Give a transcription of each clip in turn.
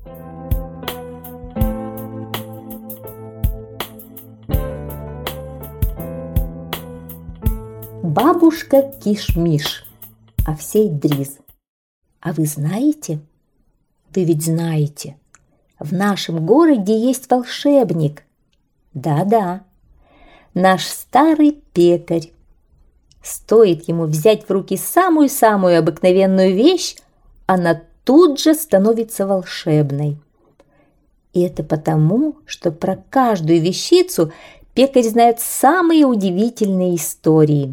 Бабушка Киш-Миш, Овсей Дриз. А вы знаете? Вы ведь знаете, в нашем городе есть волшебник. Да-да, наш старый пекарь. Стоит ему взять в руки самую-самую обыкновенную вещь, она тут же становится волшебной. И это потому, что про каждую вещицу пекарь знает самые удивительные истории.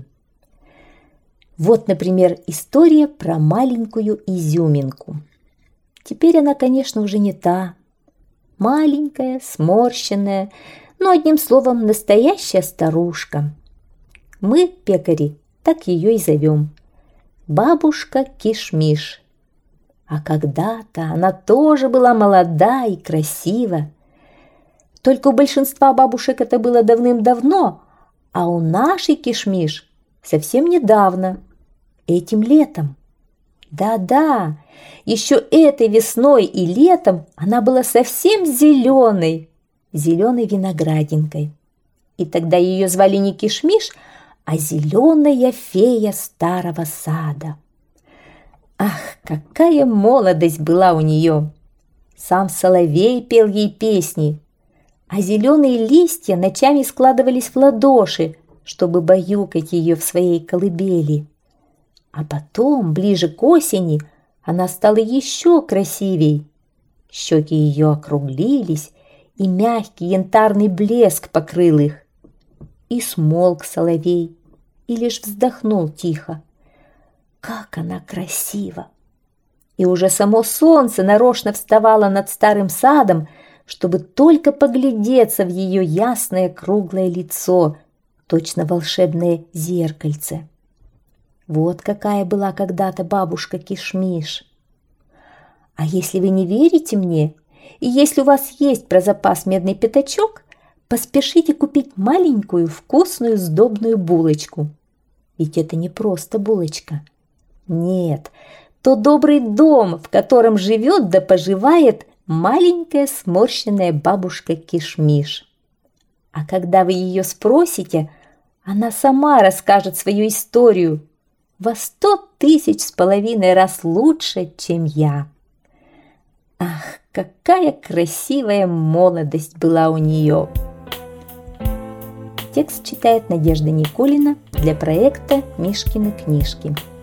Вот, например, история про маленькую изюминку. Теперь она, конечно, уже не та. Маленькая, сморщенная, но, одним словом, настоящая старушка. Мы, пекари, так ее и зовем. Бабушка Киш-Миш. А когда-то она тоже была молода и красива. Только у большинства бабушек это было давным-давно, а у нашей Киш-Миш совсем недавно, этим летом. Да-да, еще этой весной и летом она была совсем зеленой виноградинкой. И тогда ее звали не Киш-Миш, а зеленая фея старого сада. Ах, какая молодость была у нее! Сам соловей пел ей песни, а зеленые листья ночами складывались в ладоши, чтобы баюкать ее в своей колыбели. А потом, ближе к осени, она стала еще красивей. Щеки ее округлились, и мягкий янтарный блеск покрыл их. И смолк соловей, и лишь вздохнул тихо. Как она красива! И уже само солнце нарочно вставало над старым садом, чтобы только поглядеться в ее ясное круглое лицо, точно волшебное зеркальце. Вот какая была когда-то бабушка Киш-Миш. А если вы не верите мне, и если у вас есть про запас медный пятачок, поспешите купить маленькую вкусную сдобную булочку. Ведь это не просто булочка. Нет, то добрый дом, в котором живет да поживает маленькая сморщенная бабушка Киш-Миш. А когда вы ее спросите, она сама расскажет свою историю во 100 500 раз лучше, чем я. Ах, какая красивая молодость была у нее! Текст читает Надежда Никулина для проекта «Мишкины книжки».